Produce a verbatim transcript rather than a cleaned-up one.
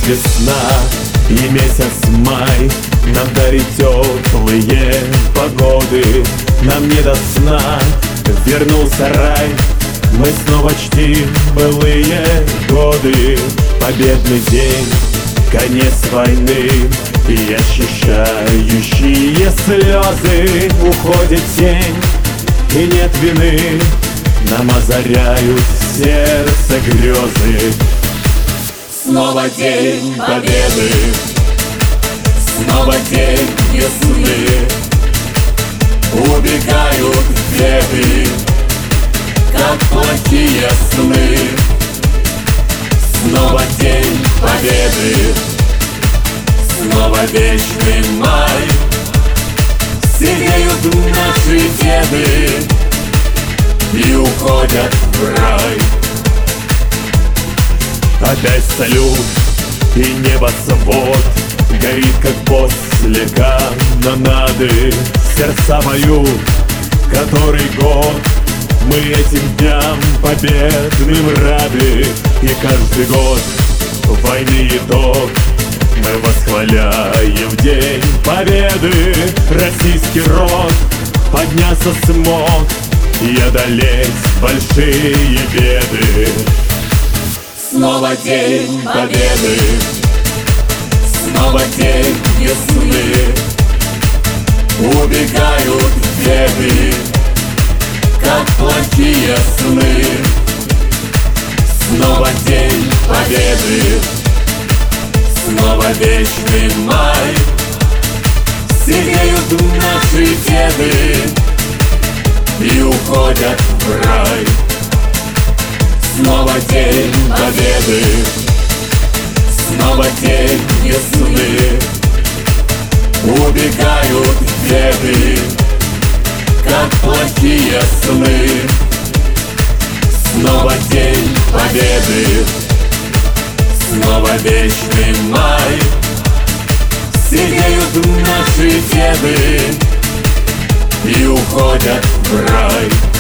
весна и месяц май нам дарит теплые погоды. Нам не до сна, вернулся рай, мы снова чтим былые годы. Победный день, конец войны и очищающие слезы. Уходит тень и нет вины, нам озаряют сердце грезы. Снова день победы, снова день весны. Убегают беды, как плохие сны. Снова день победы, снова вечный май. Сидеют наши деды и уходят в рай. Опять салют и небосвод горит, как после канонады. Сердца поют, который год мы этим дням победным рады. И каждый год войны итог мы восхваляем в день победы. Российский род подняться смог и одолеть большие беды. Снова день победы, снова день весны. Убегают беды, как плохие сны. Снова день победы, снова вечный май. Сидеют наши деды и уходят в рай. Снова день победы, снова день весны. Убегают беды, как плохие сны. Снова день победы, снова вечный май. Сидеют наши деды и уходят в рай.